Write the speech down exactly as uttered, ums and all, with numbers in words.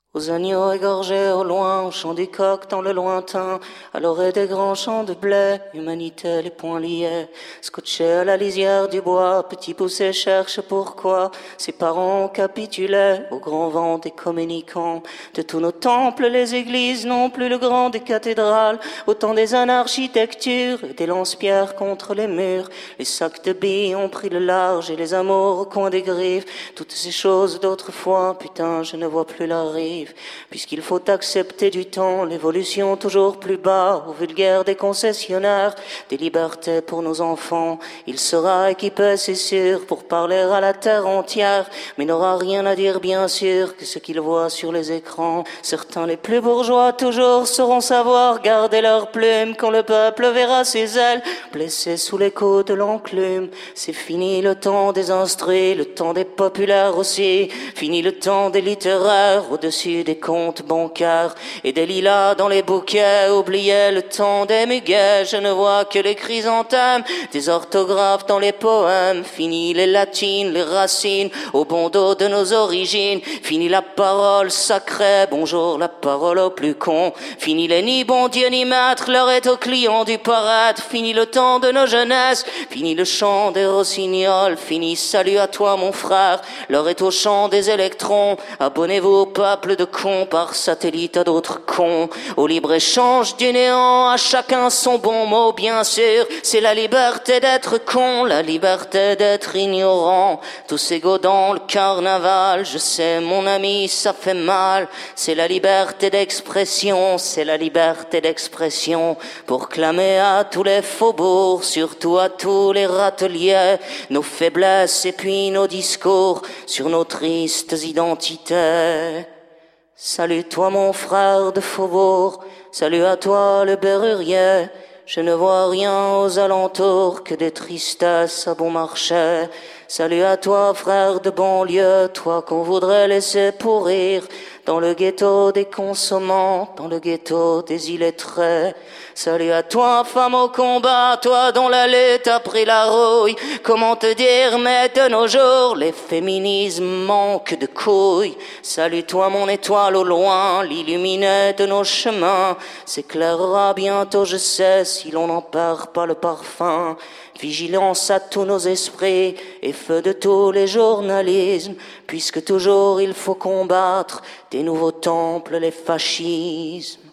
Aux agneaux égorgés au loin, au chant du coq dans le lointain, à l'orée des grands champs de blé, humanité les poings liés, scotchés à la lisière du bois, petit poussé cherche pourquoi ses parents capitulaient au grand vent des communicants. De tous nos temples, les églises n'ont plus le grand des cathédrales, autant des anarchitectures et des lance-pierres contre les murs. Les sacs de billes ont pris le large et les amours au coin des griffes. Toutes ces choses d'autrefois, putain, je ne vois plus la rive. Puisqu'il faut accepter du temps l'évolution toujours plus bas, au vulgaire des concessionnaires, des libertés pour nos enfants. Il sera équipé, c'est sûr, pour parler à la terre entière, mais n'aura rien à dire, bien sûr, que ce qu'il voit sur les écrans. Certains, les plus bourgeois, toujours sauront savoir garder leurs plumes quand le peuple verra ses ailes blessées sous les coups de l'enclume. C'est fini le temps des instruits, le temps des populaires aussi, fini le temps des littéraires au-dessus des comptes bancaires et des lilas dans les bouquets. Oubliez le temps des muguets, je ne vois que les chrysanthèmes, des orthographes dans les poèmes. Fini les latines, les racines au bon dos de nos origines. Fini la parole sacrée, bonjour la parole au plus con. Fini les ni bon Dieu ni maître, l'heure est aux clients du parade. Fini le temps de nos jeunesses, fini le chant des rossignols. Fini salut à toi mon frère, l'heure est au chant des électrons. Abonnez-vous au peuple de cons par satellite à d'autres cons, au libre-échange du néant, à chacun son bon mot, bien sûr. C'est la liberté d'être con, la liberté d'être ignorant. Tous égaux dans le carnaval, je sais mon ami, ça fait mal. C'est la liberté d'expression, c'est la liberté d'expression, pour clamer à tous les faubourgs, surtout à tous les râteliers, nos faiblesses et puis nos discours sur nos tristes identités. Salut toi mon frère de faubourg, salut à toi le berrurier. Je ne vois rien aux alentours que des tristesses à bon marché. Salut à toi frère de banlieue, toi qu'on voudrait laisser pourrir dans le ghetto des consommants, dans le ghetto des illettrés. Salut à toi femme au combat, toi dont la lutte a pris la rouille. Comment te dire, mais de nos jours les féminismes manquent de couilles. Salut toi mon étoile au loin, l'illuminé de nos chemins s'éclairera bientôt, je sais, si l'on n'en perd pas le parfum. Vigilance à tous nos esprits et feu de tous les journalismes, puisque toujours il faut combattre des nouveaux temples les fascismes.